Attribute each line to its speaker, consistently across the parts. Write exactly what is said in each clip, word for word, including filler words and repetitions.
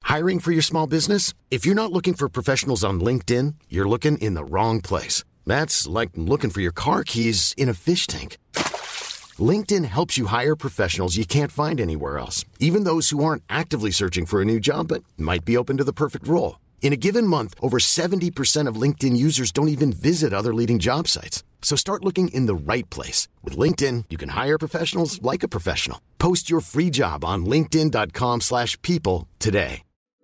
Speaker 1: Hiring for your small business? If you're not looking for professionals on LinkedIn, you're looking in the wrong place. That's like looking for your car keys in a fish tank. LinkedIn helps you hire professionals you can't find anywhere else, even those who aren't actively searching for a new job but might be open to the perfect role. In a given month, over seventy percent of LinkedIn users don't even visit other leading job sites. So start looking in the right place. With LinkedIn, you can hire professionals like a professional. Post your free job on linkedin.com slash people today.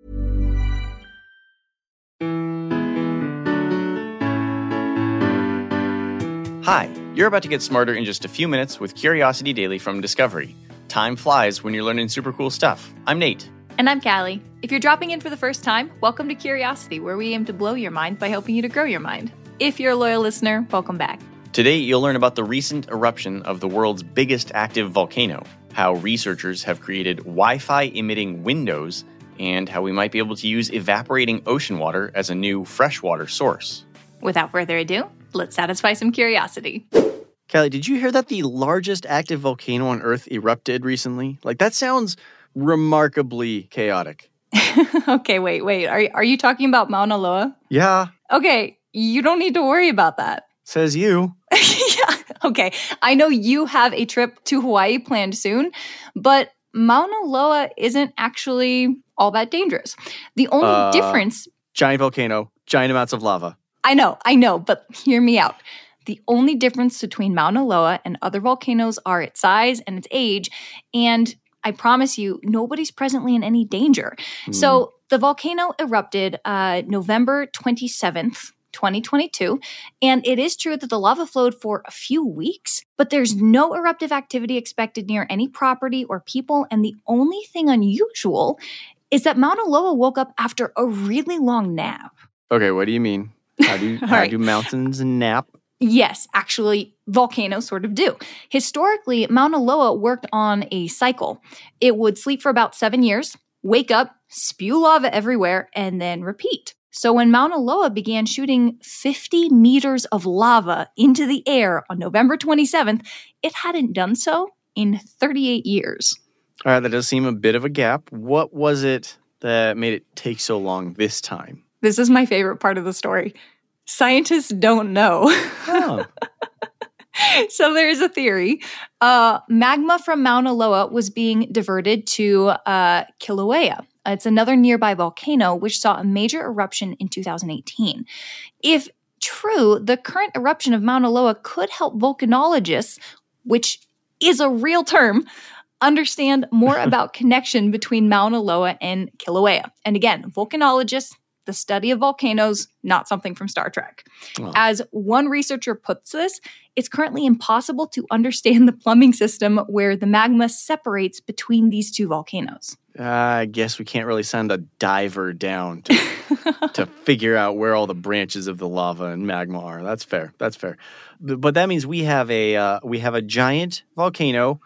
Speaker 2: Hi, you're about to get smarter in just a few minutes with Curiosity Daily from Discovery. Time flies when you're learning super cool stuff. I'm Nate.
Speaker 3: And I'm Callie. If you're dropping in for the first time, welcome to Curiosity, where we aim to blow your mind by helping you to grow your mind. If you're a loyal listener, welcome back.
Speaker 2: Today, you'll learn about the recent eruption of the world's biggest active volcano, how researchers have created Wi-Fi emitting windows, and how we might be able to use evaporating ocean water as a new freshwater source.
Speaker 3: Without further ado, let's satisfy some curiosity.
Speaker 2: Callie, did you hear that the largest active volcano on Earth erupted recently? Like, that sounds remarkably chaotic.
Speaker 3: Okay, wait, wait. Are, are you talking about Mauna Loa?
Speaker 2: Yeah.
Speaker 3: Okay, you don't need to worry about that.
Speaker 2: Says you.
Speaker 3: Yeah, okay. I know you have a trip to Hawaii planned soon, but Mauna Loa isn't actually all that dangerous. The only
Speaker 2: uh,
Speaker 3: difference...
Speaker 2: Giant volcano, giant amounts of lava.
Speaker 3: I know, I know, but hear me out. The only difference between Mauna Loa and other volcanoes are its size and its age, and I promise you, nobody's presently in any danger. Mm. So the volcano erupted uh, November twenty-seventh, twenty twenty-two, and it is true that the lava flowed for a few weeks, but there's no eruptive activity expected near any property or people, and the only thing unusual is that Mauna Loa woke up after a really long nap.
Speaker 2: Okay, what do you mean? How do, how right. do mountains nap?
Speaker 3: Yes, actually, volcanoes sort of do. Historically, Mauna Loa worked on a cycle. It would sleep for about seven years, wake up, spew lava everywhere, and then repeat. So when Mauna Loa began shooting fifty meters of lava into the air on November twenty-seventh, it hadn't done so in thirty-eight years.
Speaker 2: All right, that does seem a bit of a gap. What was it that made it take so long this time?
Speaker 3: This is my favorite part of the story. Scientists don't know.
Speaker 2: Oh.
Speaker 3: So there is a theory. Uh, magma from Mauna Loa was being diverted to uh, Kilauea. It's another nearby volcano which saw a major eruption in two thousand eighteen. If true, the current eruption of Mauna Loa could help volcanologists, which is a real term, understand more about connection between Mauna Loa and Kilauea. And again, volcanologists, the study of volcanoes, not something from Star Trek. Oh. As one researcher puts this, it's currently impossible to understand the plumbing system where the magma separates between these two volcanoes.
Speaker 2: Uh, I guess we can't really send a diver down to, to figure out where all the branches of the lava and magma are. That's fair. That's fair. But that means we have a uh, we have a giant volcano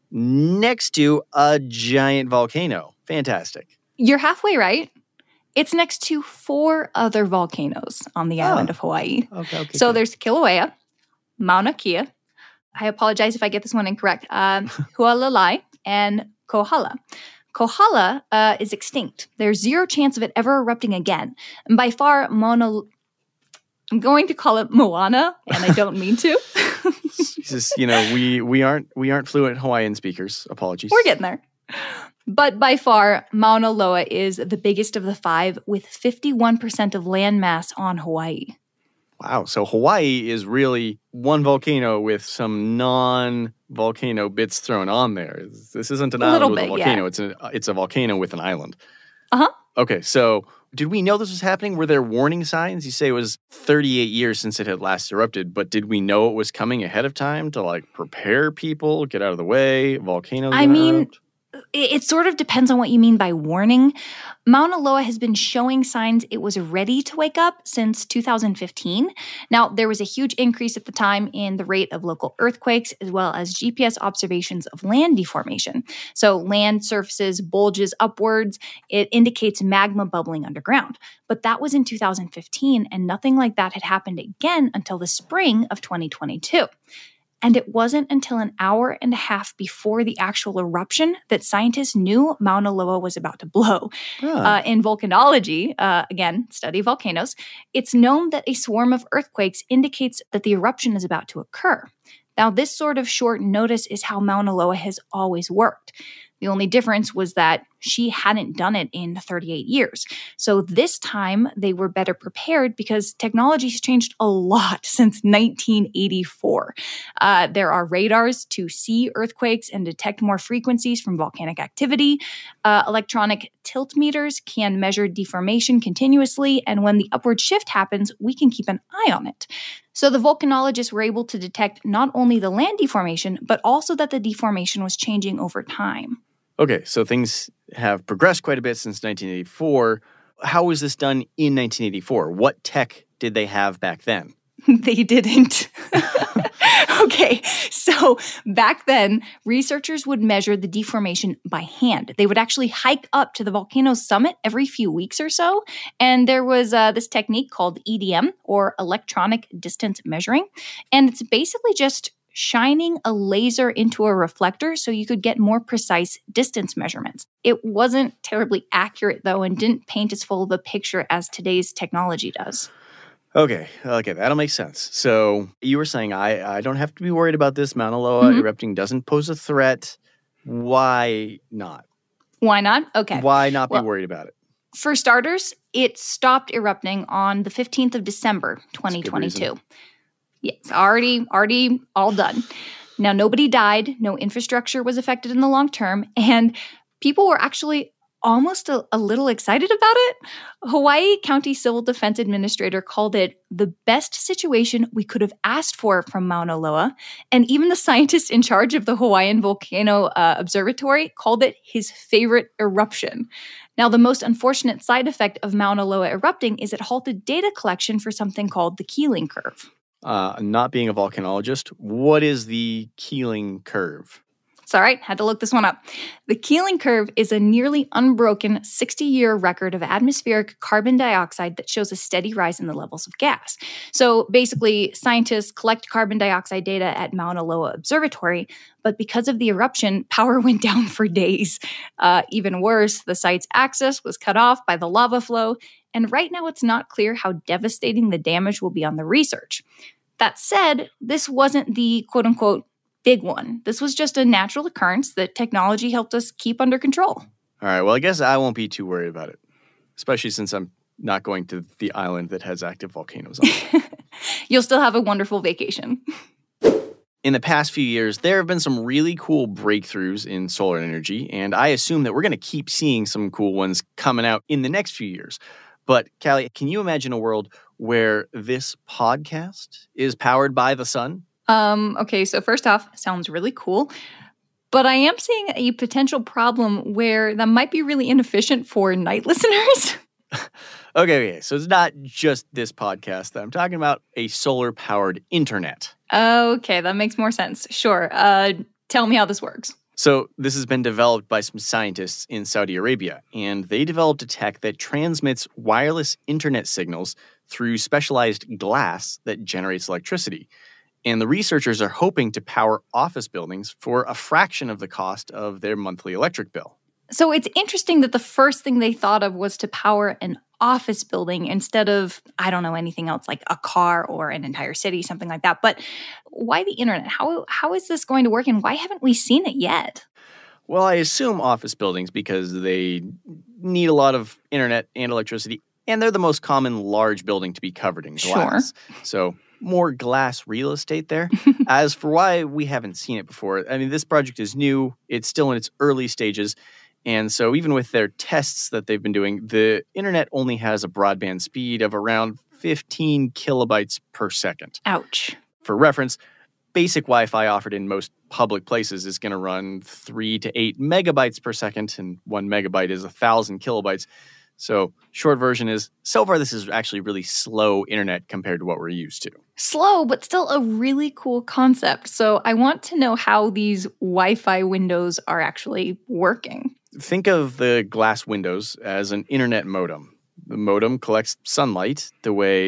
Speaker 2: next to a giant volcano. Fantastic.
Speaker 3: You're halfway right. It's next to four other volcanoes on the island
Speaker 2: oh.
Speaker 3: of Hawaii.
Speaker 2: Okay, okay.
Speaker 3: So
Speaker 2: good.
Speaker 3: there's Kilauea, Mauna Kea. I apologize if I get this one incorrect. Um, Hualalai and Kohala. Kohala uh, is extinct. There's zero chance of it ever erupting again. And by far, Mauna... I'm going to call it Moana, and I don't mean to.
Speaker 2: Jesus, you know, we we aren't we aren't fluent Hawaiian speakers. Apologies.
Speaker 3: We're getting there. But by far, Mauna Loa is the biggest of the five, with fifty-one percent of land mass on Hawaii.
Speaker 2: Wow. So Hawaii is really one volcano with some non-volcano bits thrown on there. This isn't an
Speaker 3: a
Speaker 2: island with
Speaker 3: bit,
Speaker 2: a volcano.
Speaker 3: Yeah.
Speaker 2: It's a it's a volcano with an island.
Speaker 3: Uh-huh.
Speaker 2: Okay, so did we know this was happening? Were there warning signs? You say it was thirty-eight years since it had last erupted, but did we know it was coming ahead of time to, like, prepare people, get out of the way, volcanoes?
Speaker 3: I mean...
Speaker 2: erupt?
Speaker 3: It sort of depends on what you mean by warning. Mauna Loa has been showing signs it was ready to wake up since two thousand fifteen. Now, there was a huge increase at the time in the rate of local earthquakes, as well as G P S observations of land deformation. So land surfaces bulges upwards. It indicates magma bubbling underground. But that was in two thousand fifteen, and nothing like that had happened again until the spring of twenty twenty-two. And it wasn't until an hour and a half before the actual eruption that scientists knew Mauna Loa was about to blow.
Speaker 2: Ah.
Speaker 3: Uh, in volcanology, uh, again, study of volcanoes, it's known that a swarm of earthquakes indicates that the eruption is about to occur. Now, this sort of short notice is how Mauna Loa has always worked. The only difference was that she hadn't done it in thirty-eight years. So this time they were better prepared because technology's changed a lot since nineteen eighty-four. Uh, there are radars to see earthquakes and detect more frequencies from volcanic activity. Uh, electronic tilt meters can measure deformation continuously, and when the upward shift happens, we can keep an eye on it. So the volcanologists were able to detect not only the land deformation, but also that the deformation was changing over time.
Speaker 2: Okay, so things have progressed quite a bit since nineteen eighty-four. How was this done in nineteen eighty-four? What tech did they have back then?
Speaker 3: They didn't. Okay, so back then, researchers would measure the deformation by hand. They would actually hike up to the volcano's summit every few weeks or so, and there was uh, this technique called E D M, or electronic distance measuring, and it's basically just shining a laser into a reflector so you could get more precise distance measurements. It wasn't terribly accurate, though, and didn't paint as full of a picture as today's technology does.
Speaker 2: Okay, okay, that'll make sense. So you were saying I, I don't have to be worried about this. Mauna Loa
Speaker 3: Mhm.
Speaker 2: erupting doesn't pose a threat. Why not?
Speaker 3: Why not? Okay.
Speaker 2: Why not be
Speaker 3: Well-
Speaker 2: worried about it?
Speaker 3: For starters, it stopped erupting on the fifteenth of December, twenty twenty-two. Yes, already, already all done. Now, nobody died, no infrastructure was affected in the long term, and people were actually almost a, a little excited about it. Hawaii County Civil Defense Administrator called it the best situation we could have asked for from Mauna Loa, and even the scientist in charge of the Hawaiian Volcano uh, Observatory called it his favorite eruption. Now, the most unfortunate side effect of Mauna Loa erupting is it halted data collection for something called the Keeling curve.
Speaker 2: Uh, not being a volcanologist, what is the Keeling curve?
Speaker 3: It's all right, had to look this one up. The Keeling curve is a nearly unbroken sixty-year record of atmospheric carbon dioxide that shows a steady rise in the levels of gas. So basically, scientists collect carbon dioxide data at Mauna Loa Observatory, but because of the eruption, power went down for days. Uh, even worse, the site's access was cut off by the lava flow, and right now it's not clear how devastating the damage will be on the research. That said, this wasn't the quote-unquote big one. This was just a natural occurrence that technology helped us keep under control.
Speaker 2: All right, well, I guess I won't be too worried about it, especially since I'm not going to the island that has active volcanoes on it.
Speaker 3: You'll still have a wonderful vacation.
Speaker 2: In the past few years, there have been some really cool breakthroughs in solar energy, and I assume that we're going to keep seeing some cool ones coming out in the next few years. But, Callie, can you imagine a world where this podcast is powered by the sun?
Speaker 3: Um, okay, so first off, sounds really cool. But I am seeing a potential problem where that might be really inefficient for night listeners.
Speaker 2: Okay, okay, so it's not just this podcast that I'm talking about, a solar-powered internet.
Speaker 3: Okay, that makes more sense. Sure. Uh, tell me how this works.
Speaker 2: So this has been developed by some scientists in Saudi Arabia, and they developed a tech that transmits wireless internet signals through specialized glass that generates electricity. And the researchers are hoping to power office buildings for a fraction of the cost of their monthly electric bill.
Speaker 3: So it's interesting that the first thing they thought of was to power an office building instead of, I don't know, anything else like a car or an entire city, something like that. But why the internet? How how is this going to work, and why haven't we seen it yet?
Speaker 2: Well, I assume office buildings because they need a lot of internet and electricity, and they're the most common large building to be covered in glass. Sure. So more glass real estate there. As for why we haven't seen it before, I mean, this project is new. It's still in its early stages. And so even with their tests that they've been doing, the internet only has a broadband speed of around fifteen kilobytes per second.
Speaker 3: Ouch.
Speaker 2: For reference, basic Wi-Fi offered in most public places is going to run three to eight megabytes per second, and one megabyte is a thousand kilobytes. So short version is, so far this is actually really slow internet compared to what we're used to.
Speaker 3: Slow, but still a really cool concept. So I want to know how these Wi-Fi windows are actually working.
Speaker 2: Think of the glass windows as an internet modem. The modem collects sunlight the way a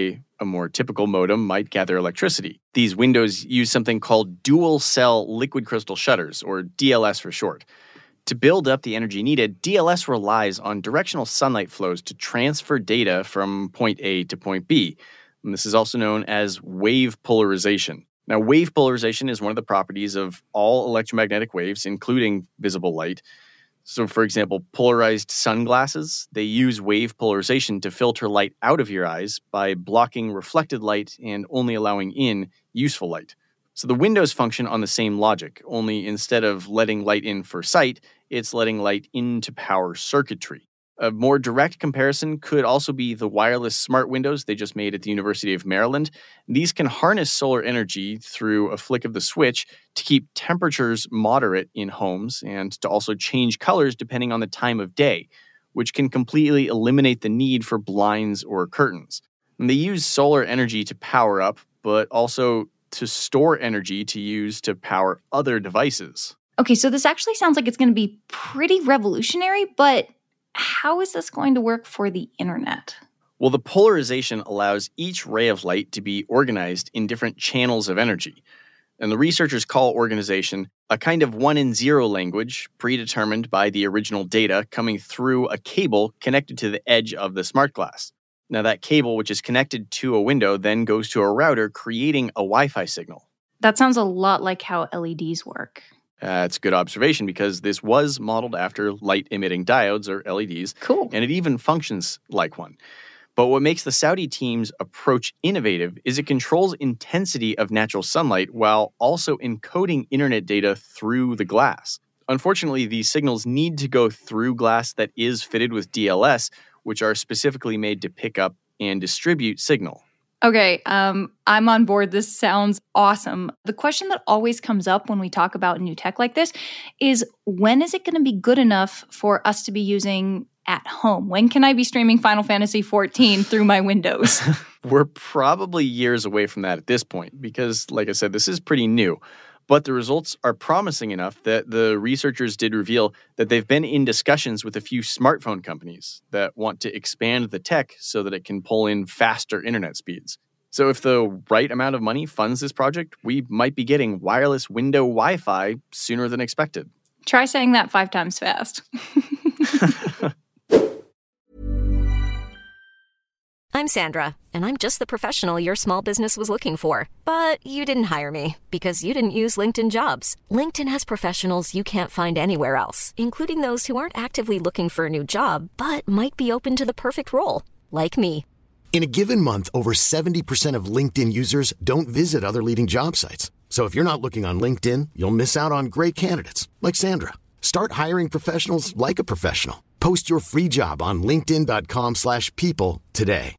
Speaker 2: A more typical modem might gather electricity. These windows use something called dual-cell liquid crystal shutters, or D L S for short. To build up the energy needed, D L S relies on directional sunlight flows to transfer data from point A to point B. And this is also known as wave polarization. Now, wave polarization is one of the properties of all electromagnetic waves, including visible light. So, for example, polarized sunglasses, they use wave polarization to filter light out of your eyes by blocking reflected light and only allowing in useful light. So the windows function on the same logic, only instead of letting light in for sight, it's letting light into power circuitry. A more direct comparison could also be the wireless smart windows they just made at the University of Maryland. These can harness solar energy through a flick of the switch to keep temperatures moderate in homes and to also change colors depending on the time of day, which can completely eliminate the need for blinds or curtains. And they use solar energy to power up, but also to store energy to use to power other devices.
Speaker 3: Okay, so this actually sounds like it's going to be pretty revolutionary, but how is this going to work for the internet?
Speaker 2: Well, the polarization allows each ray of light to be organized in different channels of energy. And the researchers call organization a kind of one and zero language predetermined by the original data coming through a cable connected to the edge of the smart glass. Now, that cable, which is connected to a window, then goes to a router, creating a Wi-Fi signal.
Speaker 3: That sounds a lot like how L E Ds work.
Speaker 2: That's uh, a good observation because this was modeled after light-emitting diodes, or L E Ds.
Speaker 3: Cool.
Speaker 2: And it even functions like one. But what makes the Saudi team's approach innovative is it controls intensity of natural sunlight while also encoding internet data through the glass. Unfortunately, these signals need to go through glass that is fitted with D L S, which are specifically made to pick up and distribute signal.
Speaker 3: Okay, um, I'm on board. This sounds awesome. The question that always comes up when we talk about new tech like this is, when is it going to be good enough for us to be using at home? When can I be streaming Final Fantasy fourteen through my Windows?
Speaker 2: We're probably years away from that at this point because, like I said, this is pretty new. But the results are promising enough that the researchers did reveal that they've been in discussions with a few smartphone companies that want to expand the tech so that it can pull in faster internet speeds. So if the right amount of money funds this project, we might be getting wireless window Wi-Fi sooner than expected.
Speaker 3: Try saying that five times fast.
Speaker 4: I'm Sandra, and I'm just the professional your small business was looking for. But you didn't hire me because you didn't use LinkedIn Jobs. LinkedIn has professionals you can't find anywhere else, including those who aren't actively looking for a new job, but might be open to the perfect role, like me.
Speaker 1: In a given month, over seventy percent of LinkedIn users don't visit other leading job sites. So if you're not looking on LinkedIn, you'll miss out on great candidates like Sandra. Start hiring professionals like a professional. Post your free job on linkedin.com slash people today.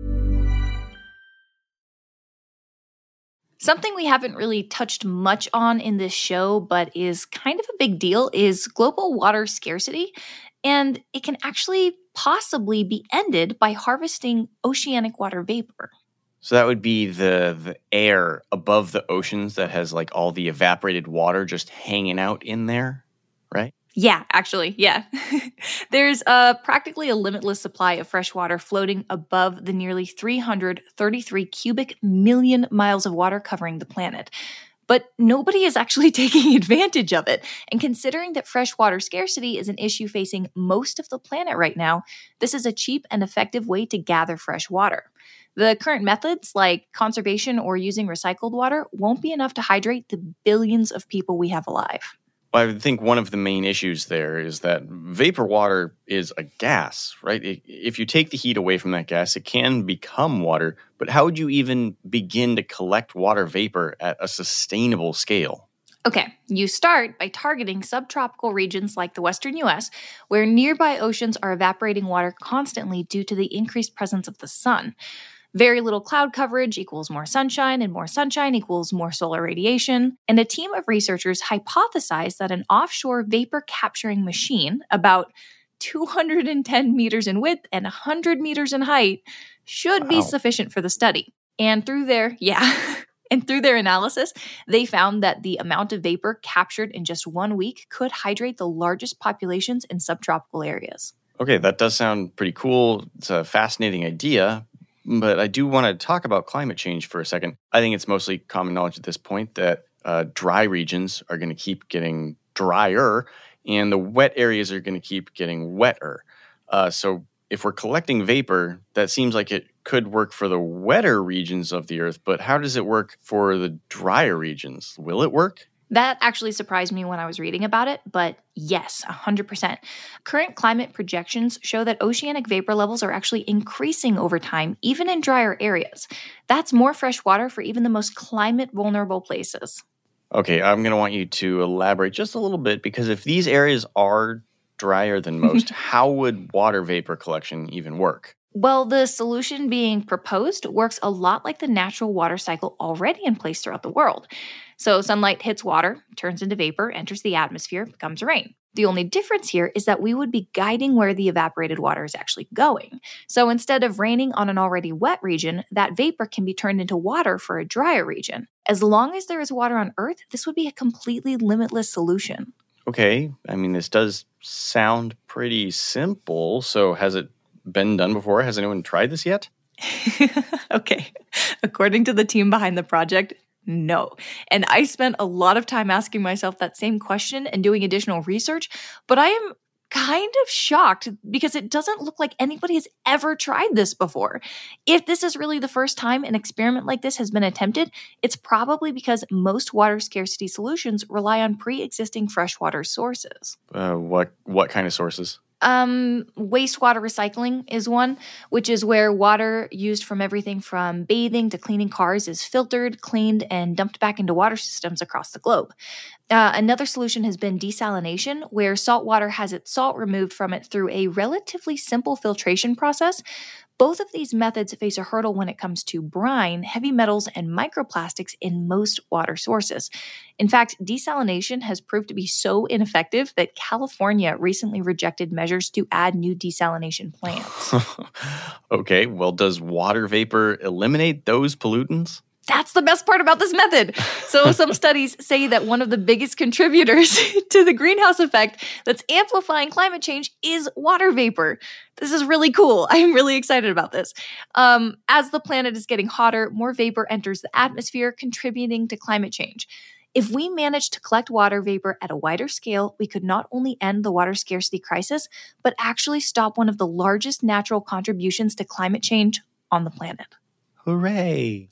Speaker 3: Something we haven't really touched much on in this show, but is kind of a big deal, is global water scarcity. And it can actually possibly be ended by harvesting oceanic water vapor.
Speaker 2: So that would be the, the air above the oceans that has like all the evaporated water just hanging out in there, right?
Speaker 3: Yeah, actually, yeah. There's uh, practically a limitless supply of fresh water floating above the nearly three hundred thirty-three cubic million miles of water covering the planet. But nobody is actually taking advantage of it. And considering that freshwater scarcity is an issue facing most of the planet right now, this is a cheap and effective way to gather fresh water. The current methods, like conservation or using recycled water, won't be enough to hydrate the billions of people we have alive.
Speaker 2: Well, I would think one of the main issues there is that vapor water is a gas, right? It, if you take the heat away from that gas, it can become water. But how would you even begin to collect water vapor at a sustainable scale?
Speaker 3: Okay, you start by targeting subtropical regions like the western U S, where nearby oceans are evaporating water constantly due to the increased presence of the sun. Very little cloud coverage equals more sunshine, and more sunshine equals more solar radiation. And a team of researchers hypothesized that an offshore vapor capturing machine, about two hundred ten meters in width and one hundred meters in height, should be
Speaker 2: Wow.
Speaker 3: sufficient for the study. And through their, yeah, and through their analysis, they found that the amount of vapor captured in just one week could hydrate the largest populations in subtropical areas.
Speaker 2: Okay, that does sound pretty cool. It's a fascinating idea. But I do want to talk about climate change for a second. I think it's mostly common knowledge at this point that uh, dry regions are going to keep getting drier and the wet areas are going to keep getting wetter. Uh, so if we're collecting vapor, that seems like it could work for the wetter regions of the Earth, but how does it work for the drier regions? Will it work?
Speaker 3: That actually surprised me when I was reading about it, but yes, one hundred percent. Current climate projections show that oceanic vapor levels are actually increasing over time, even in drier areas. That's more fresh water for even the most climate-vulnerable places.
Speaker 2: Okay, I'm going to want you to elaborate just a little bit, because if these areas are drier than most, how would water vapor collection even work?
Speaker 3: Well, the solution being proposed works a lot like the natural water cycle already in place throughout the world. So sunlight hits water, turns into vapor, enters the atmosphere, becomes rain. The only difference here is that we would be guiding where the evaporated water is actually going. So instead of raining on an already wet region, that vapor can be turned into water for a drier region. As long as there is water on Earth, this would be a completely limitless solution.
Speaker 2: Okay, I mean, this does sound pretty simple. So has it been done before? Has anyone tried this yet?
Speaker 3: Okay, according to the team behind the project, no. And I spent a lot of time asking myself that same question and doing additional research, but I am kind of shocked because it doesn't look like anybody has ever tried this before. If this is really the first time an experiment like this has been attempted, it's probably because most water scarcity solutions rely on pre-existing freshwater sources.
Speaker 2: Uh, what what kind of sources?
Speaker 3: Um, wastewater recycling is one, which is where water used from everything from bathing to cleaning cars is filtered, cleaned, and dumped back into water systems across the globe. Uh, another solution has been desalination, where salt water has its salt removed from it through a relatively simple filtration process. Both of these methods face a hurdle when it comes to brine, heavy metals, and microplastics in most water sources. In fact, desalination has proved to be so ineffective that California recently rejected measures to add new desalination plants.
Speaker 2: Okay, well, does water vapor eliminate those pollutants?
Speaker 3: That's the best part about this method. So some studies say that one of the biggest contributors to the greenhouse effect that's amplifying climate change is water vapor. This is really cool. I'm really excited about this. Um, as the planet is getting hotter, more vapor enters the atmosphere, contributing to climate change. If we manage to collect water vapor at a wider scale, we could not only end the water scarcity crisis, but actually stop one of the largest natural contributions to climate change on the planet.
Speaker 2: Hooray!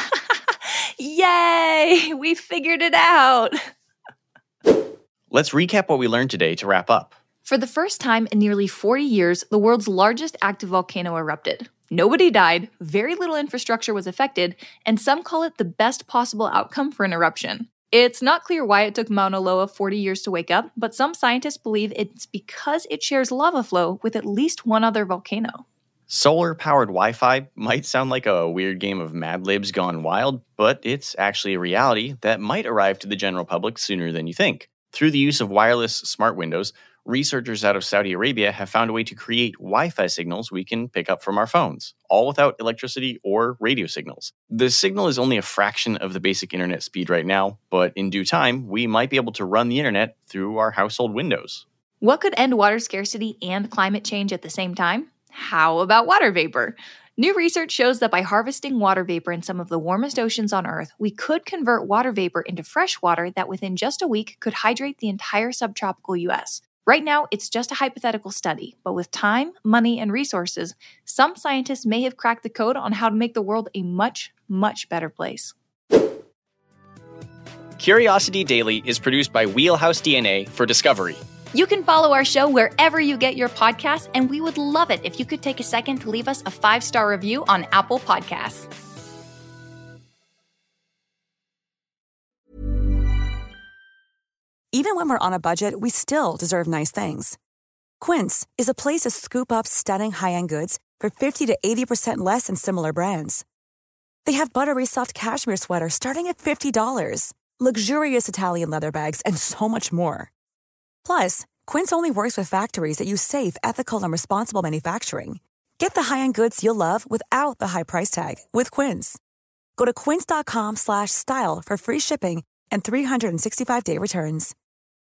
Speaker 3: Yay! We figured it out!
Speaker 2: Let's recap what we learned today to wrap up.
Speaker 3: For the first time in nearly forty years, the world's largest active volcano erupted. Nobody died, very little infrastructure was affected, and some call it the best possible outcome for an eruption. It's not clear why it took Mauna Loa forty years to wake up, but some scientists believe it's because it shares lava flow with at least one other volcano.
Speaker 2: Solar-powered Wi-Fi might sound like a weird game of Mad Libs gone wild, but it's actually a reality that might arrive to the general public sooner than you think. Through the use of wireless smart windows, researchers out of Saudi Arabia have found a way to create Wi-Fi signals we can pick up from our phones, all without electricity or radio signals. The signal is only a fraction of the basic internet speed right now, but in due time, we might be able to run the internet through our household windows.
Speaker 3: What could end water scarcity and climate change at the same time? How about water vapor? New research shows that by harvesting water vapor in some of the warmest oceans on Earth, we could convert water vapor into fresh water that within just a week could hydrate the entire subtropical U S. Right now, it's just a hypothetical study, but with time, money, and resources, some scientists may have cracked the code on how to make the world a much, much better place.
Speaker 2: Curiosity Daily is produced by Wheelhouse D N A for Discovery.
Speaker 3: You can follow our show wherever you get your podcasts, and we would love it if you could take a second to leave us a five-star review on Apple Podcasts.
Speaker 5: Even when we're on a budget, we still deserve nice things. Quince is a place to scoop up stunning high-end goods for fifty to eighty percent less than similar brands. They have buttery soft cashmere sweaters starting at fifty dollars, luxurious Italian leather bags, and so much more. Plus, Quince only works with factories that use safe, ethical, and responsible manufacturing. Get the high-end goods you'll love without the high price tag with Quince. Go to quince.com slash style for free shipping and three sixty-five day returns.